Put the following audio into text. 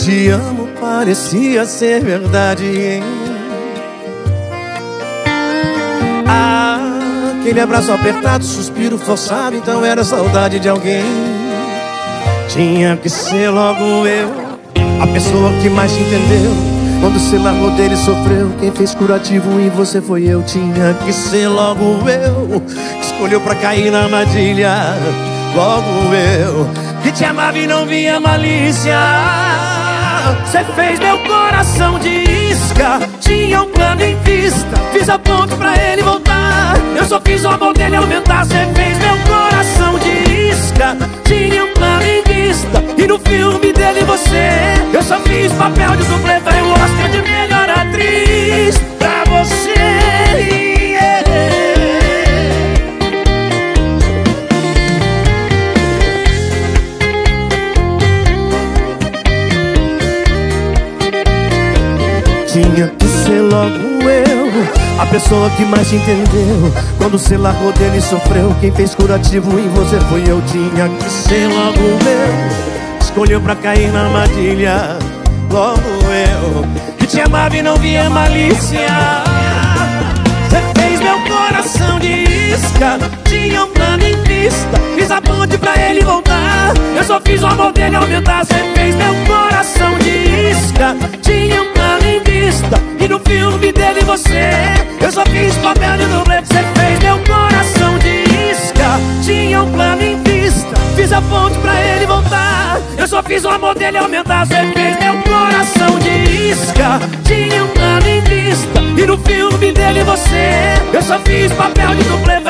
te amo parecia ser verdade, hein? Aquele abraço apertado, suspiro forçado, então era saudade de alguém. Tinha que ser logo eu, a pessoa que mais te entendeu. Quando você largou dele sofreu, quem fez curativo em você foi eu. Tinha que ser logo eu, escolheu pra cair na armadilha. Logo eu, que te amava e não via malícia. Você fez meu coração de isca, tinha um plano em vista, fiz a ponte pra ele voltar. Eu só fiz o amor dele aumentar. Você fez meu coração de isca, tinha um plano em vista, e no filme dele você, eu só fiz papel de dublê. Vai o Oscar de melhor atriz pra você, Tinha que ser logo eu, a pessoa que mais te entendeu. Quando você largou dele e sofreu, quem fez curativo em você foi eu. Tinha que ser logo eu, escolheu pra cair na armadilha. Logo eu, que te amava e não via malícia. Você fez meu coração de isca, tinha um plano em vista, fiz a ponte pra ele voltar. Eu só fiz o amor dele aumentar. Você fez meu coração de isca, tinha um plano em vista, e no filme dele você, eu só fiz papel de dublê. Você fez meu coração de isca, tinha um plano em vista, fiz a ponte pra ele voltar. Eu só fiz o amor dele aumentar. Você fez meu coração de isca, tinha um plano em vista, e no filme dele você, eu só fiz papel de dublê.